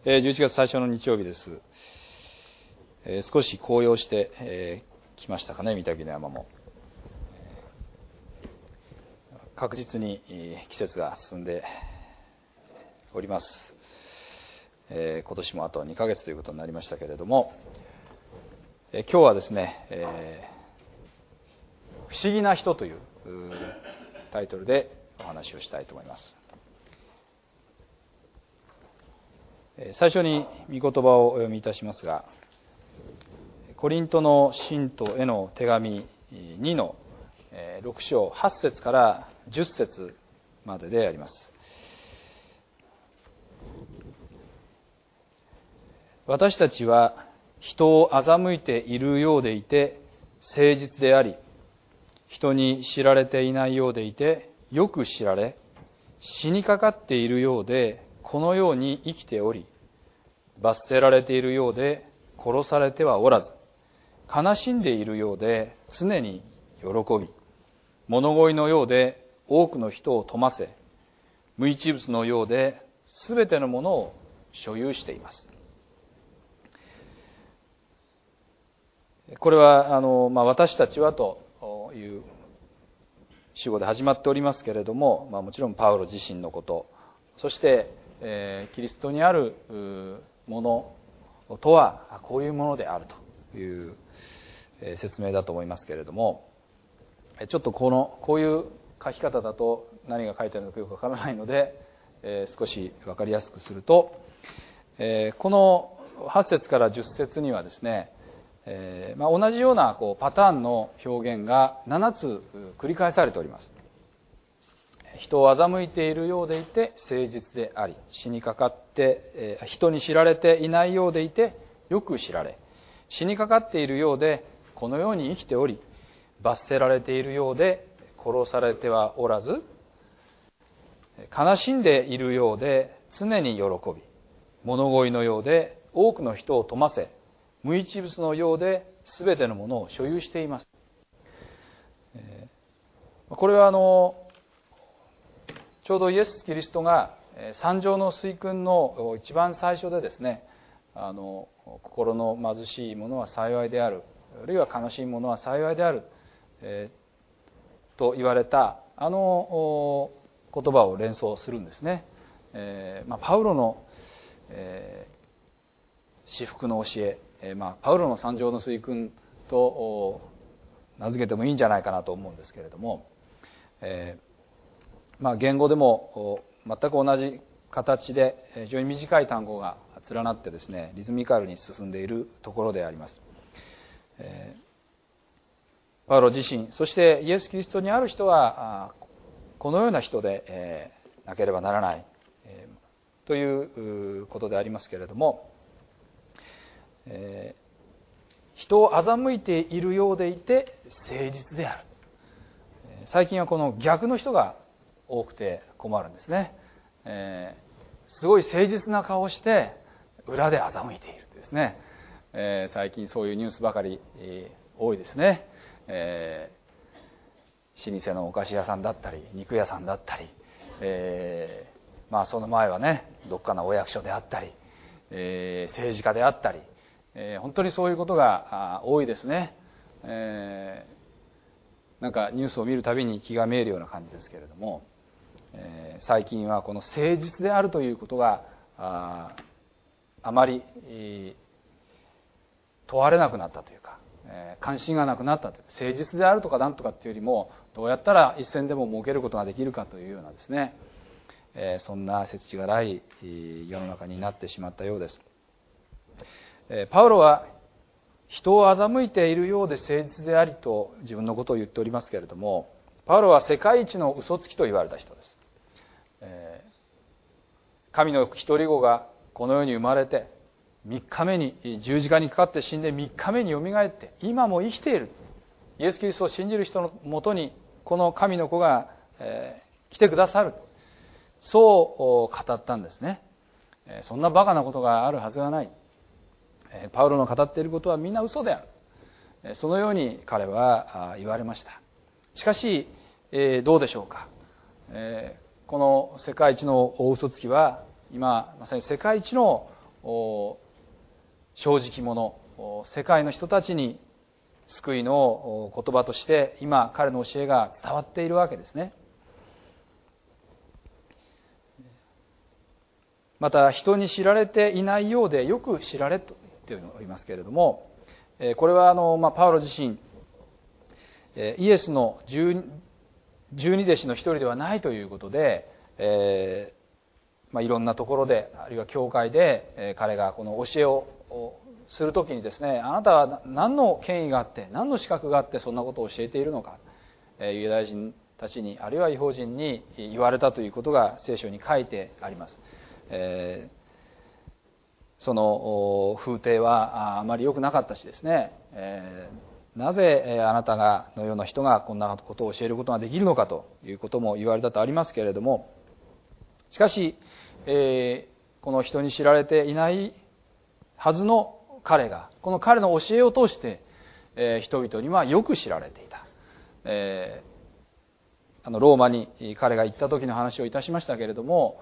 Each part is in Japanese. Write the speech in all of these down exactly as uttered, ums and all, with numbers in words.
じゅういちがつ最初の日曜日です。少し紅葉してきましたかね、御嶽の山も。確実に季節が進んでおります。今年もあとにかげつということになりましたけれども、今日はですね、不思議な人というタイトルでお話をしたいと思います。最初に御言葉をお読みいたしますが、コリントの信徒への手紙にのろく章はち節からじゅっ節までであります。私たちは人を欺いているようでいて誠実であり、人に知られていないようでいてよく知られ、死にかかっているようでこのように生きており、罰せられているようで殺されてはおらず、悲しんでいるようで常に喜び、物乞いのようで多くの人を富ませ、無一物のようで全てのものを所有しています。これはあの、まあ、私たちはという主語で始まっておりますけれども、まあ、もちろんパウロ自身のこと、そして、えー、キリストにあるものとはこういうものであるという説明だと思いますけれども、ちょっとこのこういう書き方だと何が書いてあるのかよくわからないので、えー、少しわかりやすくすると、えー、このはち節からじゅっ節にはですね、えーまあ、同じようなこうパターンの表現がななつ繰り返されております。人を欺いているようでいて誠実であり、死にかかって、えー、人に知られていないようでいてよく知られ、死にかかっているようでこのように生きており、罰せられているようで殺されてはおらず、悲しんでいるようで常に喜び、物乞いのようで多くの人を富ませ、無一物のようで全てのものを所有しています。これはあのちょうどイエス・キリストが三条の水訓の一番最初でですね、あの心の貧しい者は幸いである、あるいは悲しい者は幸いである、えー、と言われたあの言葉を連想するんですね。えーまあ、パウロの、えー、至福の教え、えーまあ、パウロの三条の水訓と名付けてもいいんじゃないかなと思うんですけれども、えーまあ、言語でも全く同じ形で非常に短い単語が連なってですね、リズミカルに進んでいるところであります。えー、パウロ自身、そしてイエス・キリストにある人はこのような人で、えー、なければならない、えー、ということでありますけれども、えー、人を欺いているようでいて誠実である。最近はこの逆の人が多くて困るんですね。えー、すごい誠実な顔をして裏で欺いているですね。えー、最近そういうニュースばかり、えー、多いですね。えー、老舗のお菓子屋さんだったり肉屋さんだったり、えー、まあその前はね、どっかのお役所であったり、えー、政治家であったり、えー、本当にそういうことが多いですね。えー、なんかニュースを見るたびに気がめいるような感じですけれども、えー、最近はこの誠実であるということが あ, あまり、えー、問われなくなったというか、えー、関心がなくなったという、誠実であるとかなんとかっていうよりも、どうやったら一線でも儲けることができるかというようなですね、えー、そんな世知辛い世の中になってしまったようです。えー、パウロは人を欺いているようで誠実でありと自分のことを言っておりますけれども、パウロは世界一の嘘つきと言われた人です。神の一人子がこの世に生まれてみっかめに十字架にかかって死んでみっかめによみがえって今も生きている、イエス・キリストを信じる人のもとにこの神の子が来てくださる、そう語ったんですね。そんなバカなことがあるはずがない。パウロの語っていることはみんな嘘である、そのように彼は言われました。しかしどうでしょうか。この世界一の大嘘つきは今まさに世界一の正直者、世界の人たちに救いの言葉として今彼の教えが伝わっているわけですね。また人に知られていないようでよく知られておりますけれども、これはあの、まあ、パウロ自身イエスの十二弟子の一人ではないということで、えーまあ、いろんなところであるいは教会で、えー、彼がこの教えをするときにですね、あなたは何の権威があって何の資格があってそんなことを教えているのか、えー、ユダヤ人たちにあるいは異邦人に言われたということが聖書に書いてあります。えー、その風体はあまり良くなかったしですね、えー、なぜあなたがのような人がこんなことを教えることができるのかということも言われたとありますけれども、しかし、えー、この人に知られていないはずの彼がこの彼の教えを通して、えー、人々にはよく知られていた、えー、あのローマに彼が行った時の話をいたしましたけれども、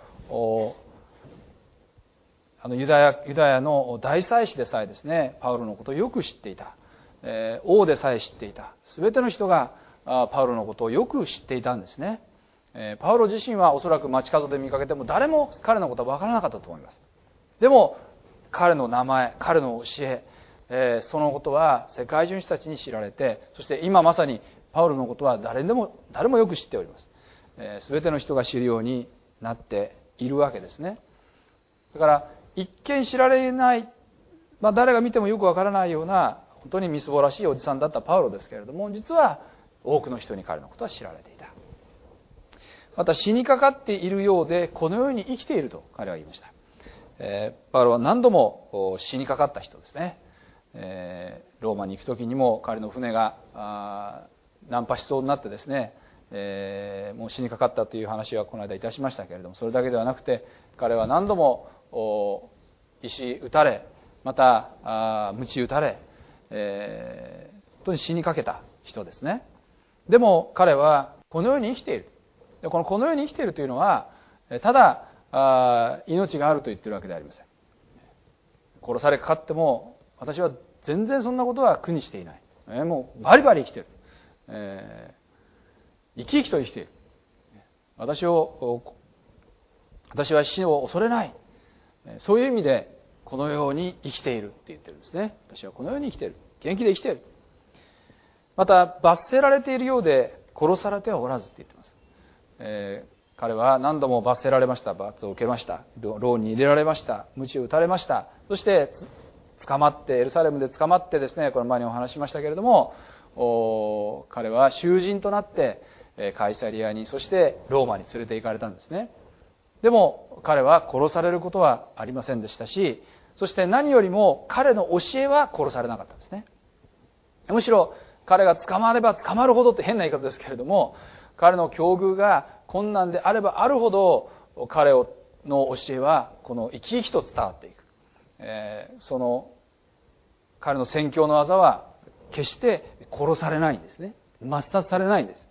あのユダヤ、ユダヤの大祭司でさえですね、パウロのことをよく知っていた、えー、王でさえ知っていた、すべての人がパウロのことをよく知っていたんですね。えー、パウロ自身はおそらく街角で見かけても誰も彼のことは分からなかったと思います。でも彼の名前、彼の教え、えー、そのことは世界中の人たちに知られて、そして今まさにパウロのことは誰でも誰もよく知っております。えー、全ての人が知るようになっているわけですね。だから一見知られない、まあ、誰が見てもよくわからないような本当にみすぼらしいおじさんだったパウロですけれども、実は多くの人に彼のことは知られていた。また死にかかっているようでこの世に生きていると彼は言いました。えー、パウロは何度も死にかかった人ですね。えー、ローマに行く時にも彼の船が難破しそうになってですね、えー、もう死にかかったという話はこの間いたしましたけれども、それだけではなくて彼は何度も石打たれ、また鞭打たれ、えー、本当に死にかけた人ですね。でも彼はこの世に生きている。このこの世に生きているというのはただあ命があると言っているわけではありません。殺されかかっても私は全然そんなことは苦にしていない。えー、もうバリバリ生きている、えー、生き生きと生きている。私を私は死を恐れない。そういう意味でこのように生きているって言ってるんですね。私はこのように生きている。元気で生きている。また罰せられているようで殺されてはおらずって言ってます。えー彼は何度も罰せられました。罰を受けました。牢に入れられました。鞭を打たれました。そして捕まって、エルサレムで捕まってですね、これ前にお話しましたけれども、彼は囚人となってカイサリアに、そしてローマに連れて行かれたんですね。でも彼は殺されることはありませんでしたし、そして何よりも彼の教えは殺されなかったんですね。むしろ彼が捕まれば捕まるほどって変な言い方ですけれども、彼の境遇が困難であればあるほど彼の教えはこの生き生きと伝わっていく、えー、その彼の宣教の技は決して殺されないんですね。抹殺されないんです。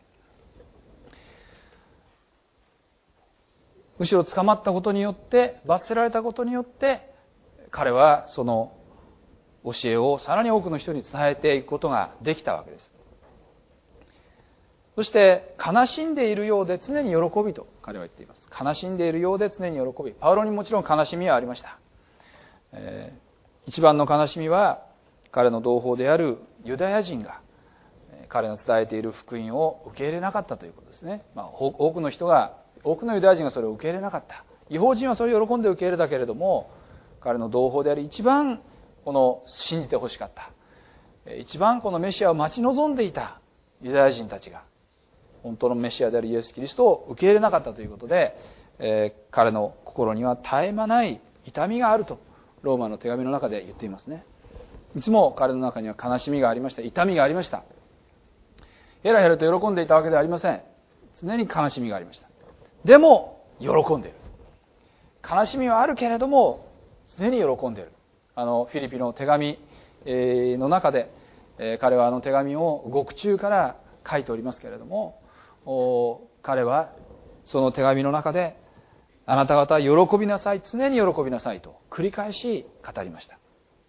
むしろ捕まったことによって、罰せられたことによって彼はその教えをさらに多くの人に伝えていくことができたわけです。そして悲しんでいるようで常に喜びと彼は言っています。悲しんでいるようで常に喜び。パウロにもちろん悲しみはありました。えー、一番の悲しみは彼の同胞であるユダヤ人が彼の伝えている福音を受け入れなかったということですね。まあ、多くの人が、多くのユダヤ人がそれを受け入れなかった。異邦人はそれを喜んで受け入れたけれども、彼の同胞である一番この信じてほしかった、一番このメシアを待ち望んでいたユダヤ人たちが本当のメシアであるイエス・キリストを受け入れなかったということで、えー、彼の心には絶え間ない痛みがあるとローマの手紙の中で言っていますね。いつも彼の中には悲しみがありました。痛みがありました。ヘラヘラと喜んでいたわけではありません。常に悲しみがありました。でも喜んでいる。悲しみはあるけれども常に喜んでいる。あのフィリピの手紙の中で、えー、彼はあの手紙を獄中から書いておりますけれども、彼はその手紙の中であなた方は喜びなさい、常に喜びなさいと繰り返し語りました。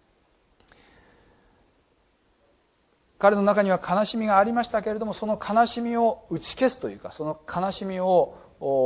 彼の中には悲しみがありましたけれども、その悲しみを打ち消すというか、その悲しみを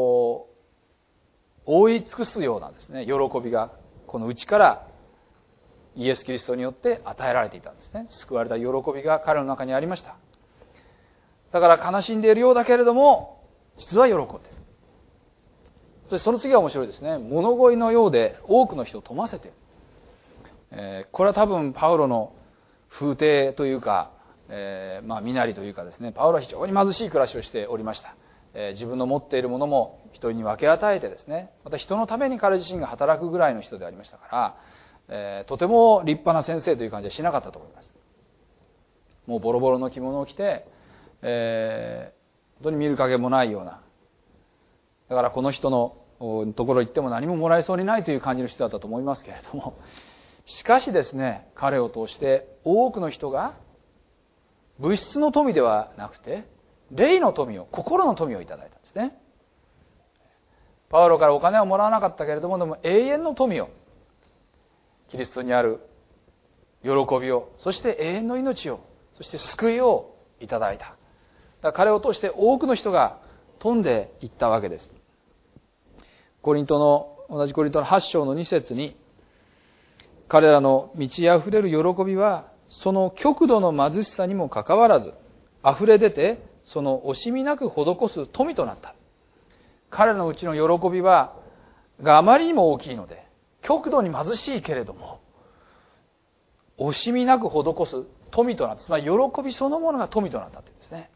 覆い尽くすようなですね、喜びがこの内からイエス・キリストによって与えられていたんですね。救われた喜びが彼の中にありました。だから悲しんでいるようだけれども、実は喜んでいる。そしてその次は面白いですね。物乞いのようで多くの人を富ませている。えー、これは多分パウロの風体というか、えー、まあ身なりというかですね、パウロは非常に貧しい暮らしをしておりました。えー、自分の持っているものも人に分け与えてですね、また人のために彼自身が働くぐらいの人でありましたから、えー、とても立派な先生という感じはしなかったと思います。もうボロボロの着物を着て、えー、本当に見る影もないような、だからこの人のところ行っても何ももらえそうにないという感じの人だったと思いますけれども、しかしですね、彼を通して多くの人が物質の富ではなくて霊の富を、心の富をいただいたんですね。パウロからお金はもらわなかったけれども、でも永遠の富を、キリストにある喜びを、そして永遠の命を、そして救いをいただいた。だから彼を通して多くの人が富んでいったわけです。コリントの同じコリントのはち章のに節に、彼らの満ち溢れる喜びはその極度の貧しさにもかかわらず溢れ出て、その惜しみなく施す富となった。彼らのうちの喜びはがあまりにも大きいので、極度に貧しいけれども惜しみなく施す富となった。つまり喜びそのものが富となったというんですね。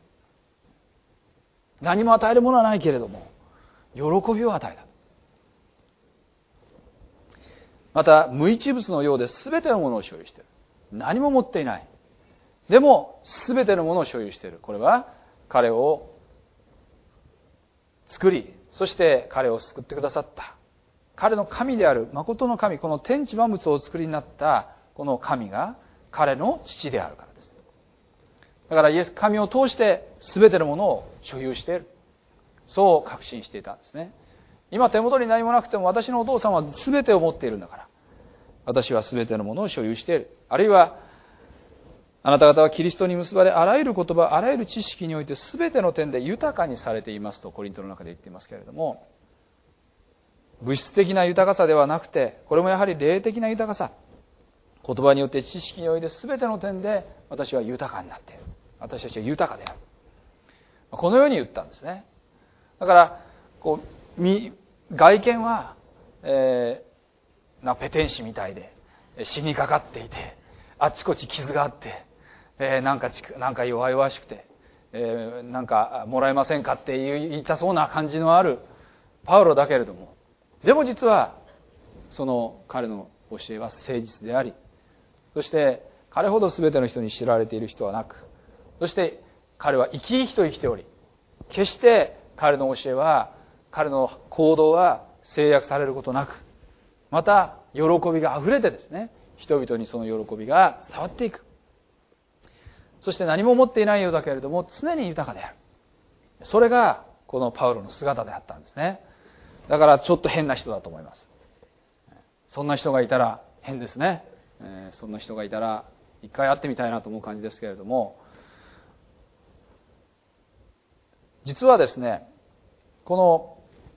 何も与えるものはないけれども喜びを与えた。また無一物のようで全てのものを所有している。何も持っていない。でも全てのものを所有している。これは彼を作り、そして彼を救ってくださった彼の神である誠の神、この天地万物をお作りになったこの神が彼の父であるからです。だからイエス神を通して全てのものを所有している、そう確信していたんですね。今手元に何もなくても私のお父さんは全てを持っているんだから、私は全てのものを所有している。あるいはあなた方はキリストに結ばれ、あらゆる言葉、あらゆる知識において全ての点で豊かにされていますとコリントの中で言っていますけれども、物質的な豊かさではなくて、これもやはり霊的な豊かさ、言葉によって知識において全ての点で私は豊かになっている、私たちは豊かである、このように言ったんですね。だからこう外見は、えー、なペテン師みたいで死にかかっていて、あっちこっち傷があって、えー、なんかなんか弱々しくて、えー、なんかもらえませんかって言いたそうな感じのあるパウロだけれども、でも実はその彼の教えは誠実であり、そして彼ほど全ての人に知られている人はなく、そして彼は生き生きと生きており、決して彼の教えは、彼の行動は制約されることなく、また喜びがあふれてですね、人々にその喜びが伝わっていく。そして何も持っていないようだけれども常に豊かである。それがこのパウロの姿であったんですね。だからちょっと変な人だと思います。そんな人がいたら変ですね。えー、そんな人がいたら一回会ってみたいなと思う感じですけれども、実はですね、この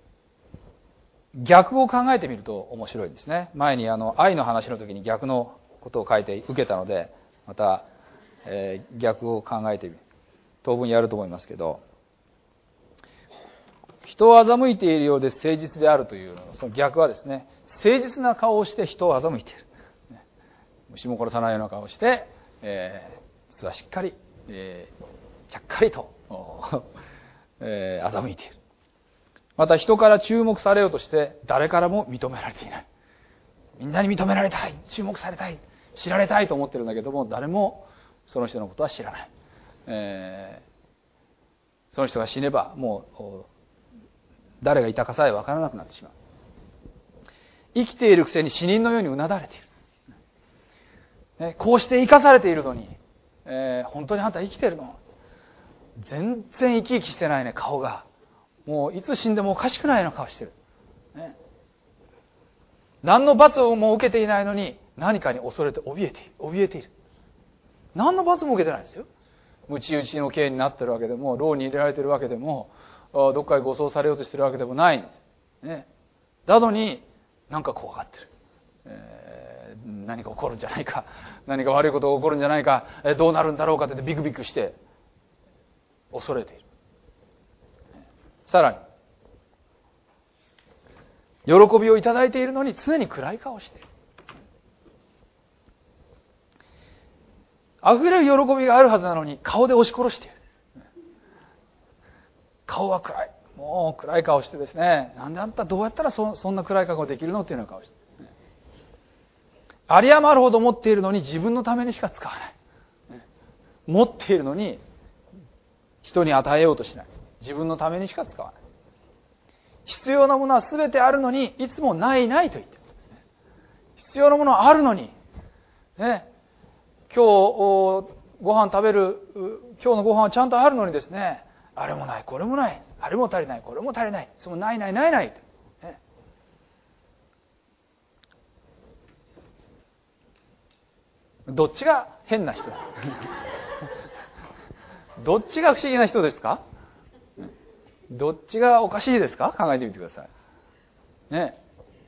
逆を考えてみると面白いですね。前にあの愛の話の時に逆のことを書いて受けたので、また、えー、逆を考えてみる、当分やると思いますけど、人を欺いているようで誠実であるというその逆はですね、誠実な顔をして人を欺いている、虫も殺さないような顔をして、えー、実はしっかり、えー、ちゃっかりと、えー、欺いている。また人から注目されようとして誰からも認められていない。みんなに認められたい、注目されたい、知られたいと思ってるんだけども、誰もその人のことは知らない、えー、その人が死ねばもう誰がいたかさえ分からなくなってしまう。生きているくせに死人のようにうなだれている、ね、こうして生かされているのに、えー、本当にあんた生きてるの？全然生き生きしてないね。顔がもういつ死んでもおかしくないような顔してる。 ね、何の罰をも受けていないのに何かに恐れて怯えている。怯えている。何の罰も受けてないですよ。鞭打ちの刑になってるわけでも、牢に入れられてるわけでも、どっかへ護送されようとしてるわけでもないんです。ね、だのになんか怖がってる。えー、何か起こるんじゃないか。何か悪いことが起こるんじゃないか。えー、どうなるんだろうかってビクビクして恐れている。さらに、喜びをいただいているのに常に暗い顔をしている。溢れる喜びがあるはずなのに顔で押し殺している。顔は暗い。もう暗い顔してですね、なんであんたどうやったら そ, そんな暗い顔ができるのっていうような顔して、有り余るほど持っているのに自分のためにしか使わない。持っているのに人に与えようとしない。自分のためにしか使わない。必要なものは全てあるのにいつもないないと言ってる。必要なものはあるのに、ね、今日ご飯食べる今日のご飯はちゃんとあるのにですね、あれもないこれもない、あれも足りないこれも足りない、そのないないないない、ね、どっちが変な人だどっちが不思議な人ですか？どっちがおかしいですか？考えてみてください。ね。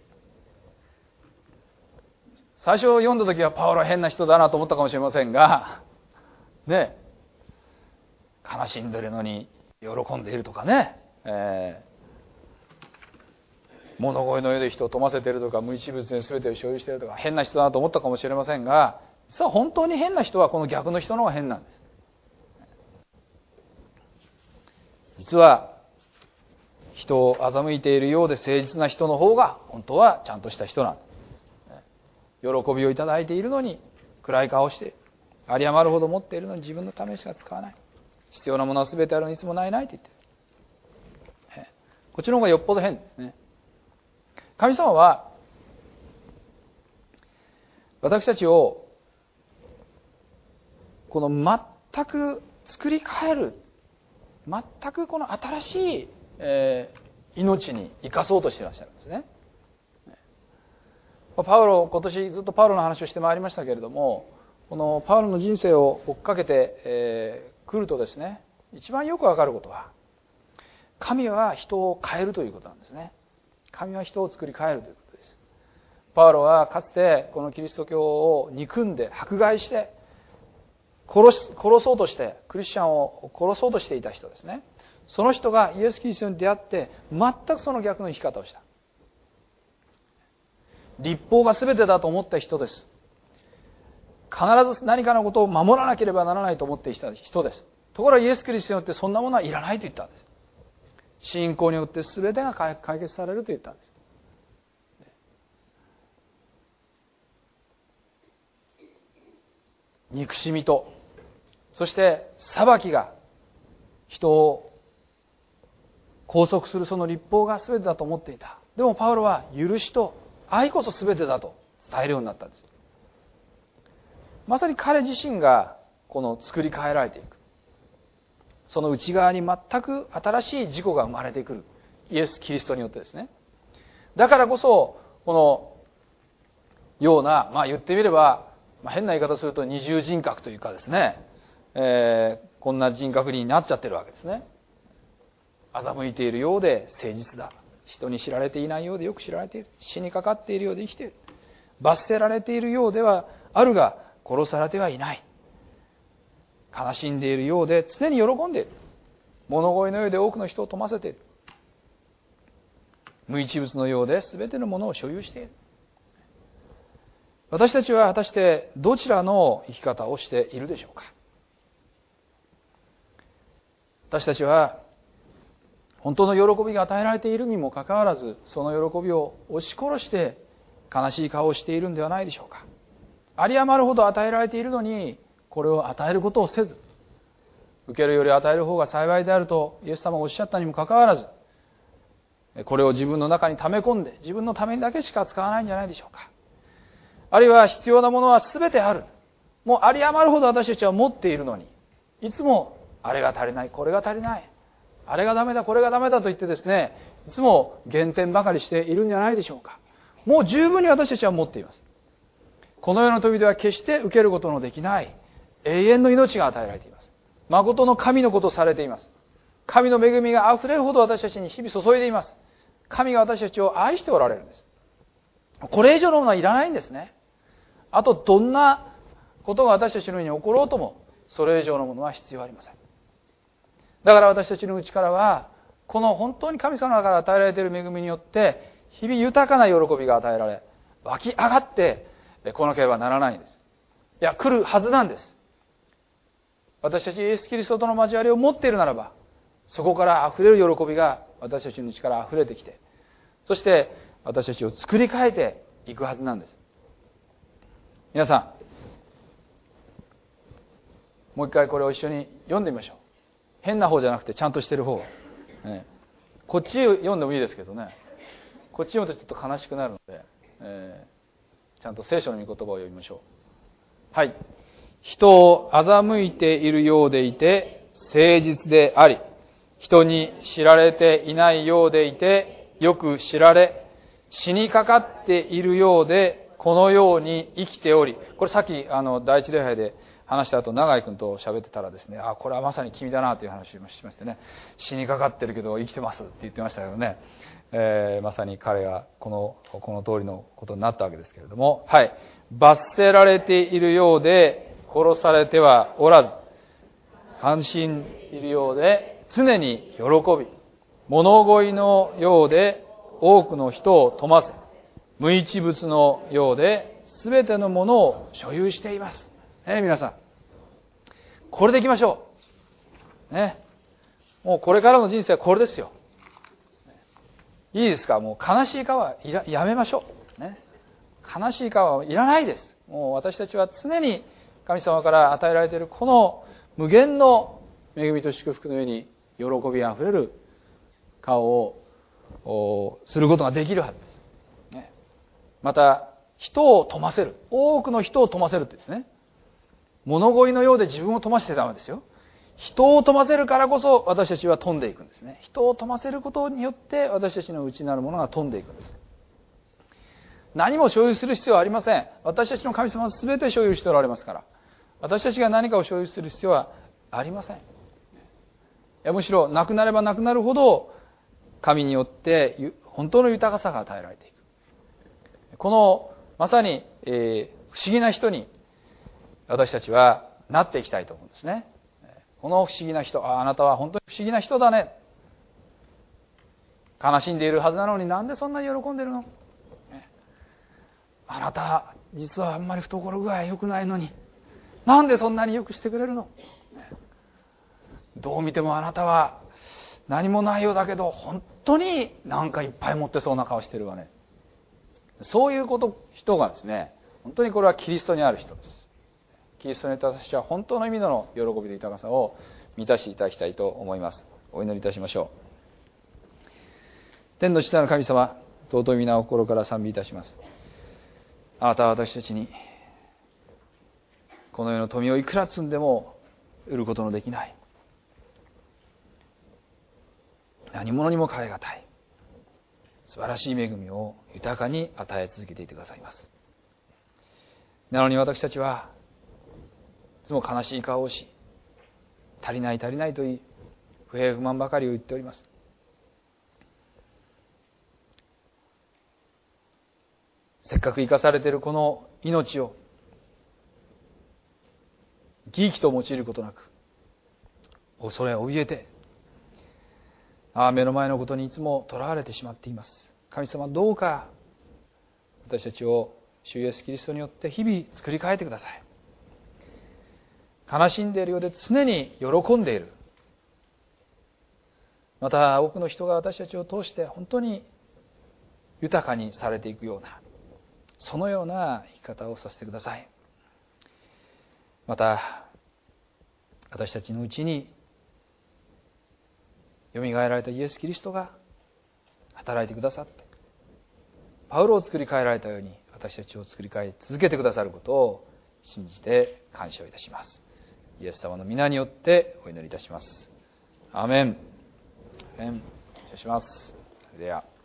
最初読んだ時はパウロは変な人だなと思ったかもしれませんが、ね、悲しんでるのに喜んでいるとかね、えー、物乞いの世で人を富ませているとか、無一物に全てを所有しているとか、変な人だなと思ったかもしれませんが、実は本当に変な人はこの逆の人の方が変なんです。実は人を欺いているようで誠実な人の方が本当はちゃんとした人なんです。喜びをいただいているのに暗い顔をして、有り余るほど持っているのに自分のためしか使わない。必要なものは全てあるのにいつもないないと言っている。こっちの方がよっぽど変ですね。神様は私たちをこの全く作り変える、全くこの新しい、えー、命に生かそうとしていらっしゃるんですね。パウロ、今年ずっとパウロの話をしてまいりましたけれども、このパウロの人生を追っかけて、えー、来るとですね、一番よくわかることは、神は人を変えるということなんですね。神は人を作り変えるということです。パウロはかつてこのキリスト教を憎んで迫害して殺し、殺そうとして、クリスチャンを殺そうとしていた人ですね。その人がイエス・キリストに出会って全くその逆の生き方をした。律法が全てだと思った人です。必ず何かのことを守らなければならないと思っていた人です。ところがイエス・キリストによってそんなものはいらないと言ったんです。信仰によって全てが解決されると言ったんです。憎しみと、そして裁きが人を拘束するその律法が全てだと思っていた。でもパウロは許しと愛こそ全てだと伝えるようになったんです。まさに彼自身がこの作り変えられていく。その内側に全く新しい自己が生まれてくる。イエス・キリストによってですね。だからこそ、このような、まあ言ってみれば、まあ、変な言い方すると二重人格というかですね、えー、こんな人格になっちゃってるわけですね。欺いているようで誠実だ。人に知られていないようでよく知られている。死にかかっているようで生きている。罰せられているようではあるが殺されてはいない。悲しんでいるようで常に喜んでいる。物乞いのようで多くの人を富ませている。無一物のようで全てのものを所有している。私たちは果たしてどちらの生き方をしているでしょうか。私たちは本当の喜びが与えられているにもかかわらず、その喜びを押し殺して悲しい顔をしているんではないでしょうか。有り余るほど与えられているのに、これを与えることをせず、受けるより与える方が幸いであるとイエス様がおっしゃったにもかかわらず、これを自分の中に溜め込んで自分のためにだけしか使わないんじゃないでしょうか。あるいは必要なものは全てある。もう有り余るほど私たちは持っているのに、いつもあれが足りない、これが足りない、 あれがダメだこれがダメだと言ってですね、いつも減点ばかりしているんじゃないでしょうか。もう十分に私たちは持っています。この世の富では決して受けることのできない永遠の命が与えられています。誠の神のことをされています。神の恵みがあふれるほど私たちに日々注いでいます。神が私たちを愛しておられるんです。これ以上のものはいらないんですね。あとどんなことが私たちの上に起ころうとも、それ以上のものは必要ありません。だから私たちのうちからは、この本当に神様から与えられている恵みによって、日々豊かな喜びが与えられ、湧き上がってこなければならないんです。いや、来るはずなんです。私たちイエス・キリストとの交わりを持っているならば、そこから溢れる喜びが私たちのうちから溢れてきて、そして私たちを作り変えていくはずなんです。皆さん、もう一回これを一緒に読んでみましょう。変な方じゃなくてちゃんとしてる方、ね、こっち読んでもいいですけどね、こっち読むとちょっと悲しくなるので、えー、ちゃんと聖書の御言葉を読みましょう。はい。人を欺いているようでいて誠実であり、人に知られていないようでいてよく知られ、死にかかっているようでこのように生きており、これさっきあの第一礼拝で話した後、永井君と喋ってたらですね、あ、これはまさに君だなという話をしましてね、死にかかってるけど生きてますって言ってましたけどね、えー、まさに彼がこのこの通りのことになったわけですけれども、はい、罰せられているようで殺されてはおらず、安心いるようで常に喜び、物乞いのようで多くの人を富ませ、無一物のようで全てのものを所有しています。ね、皆さん、これでいきましょう。ね、もうこれからの人生はこれですよ。いいですか？もう悲しい顔はやめましょう。ね、悲しい顔はいらないです。もう私たちは常に神様から与えられているこの無限の恵みと祝福の上に喜びあふれる顔をすることができるはずです。ね、また人を富ませる、多くの人を富ませるってですね、物乞いのようで自分を富ませてダメですよ。人を富ませるからこそ私たちは富んでいくんですね。人を富ませることによって私たちの内なるものが富んでいくんです。何も所有する必要はありません。私たちの神様は全て所有しておられますから、私たちが何かを所有する必要はありません。いや、むしろなくなればなくなるほど神によって本当の豊かさが与えられていく。このまさに、えー、不思議な人に私たちはなっていきたいと思うんですね。この不思議な人、 あ, あなたは本当に不思議な人だね。悲しんでいるはずなのになんでそんなに喜んでるの？あなた実はあんまり懐具合良くないのになんでそんなによくしてくれるの？どう見てもあなたは何もないようだけど本当になんかいっぱい持ってそうな顔してるわね。そういうこと人がですね、本当にこれはキリストにある人です。キリストによって私は本当の意味での喜びと豊かさを満たしていただきたいと思います。お祈りいたしましょう。天の父なる神様、尊い皆を心から賛美いたします。あなたは私たちにこの世の富をいくら積んでも売ることのできない何者にも代え難い素晴らしい恵みを豊かに与え続けていてくださいます。なのに私たちはいつも悲しい顔をし、足りない足りないと言い、不平不満ばかりを言っております。せっかく生かされているこの命を義気と用いることなく、恐れ怯えて、ああ目の前のことにいつもとらわれてしまっています。神様、どうか私たちを主イエスキリストによって日々作り変えてください。悲しんでいるようで常に喜んでいる。また多くの人が私たちを通して本当に豊かにされていくような、そのような生き方をさせてください。また私たちのうちによみがえられたイエス・キリストが働いてくださって、パウロを作り変えられたように私たちを作り変え続けてくださることを信じて感謝をいたします。イエス様の皆によってお祈りいたします。アーメン。 失礼します。では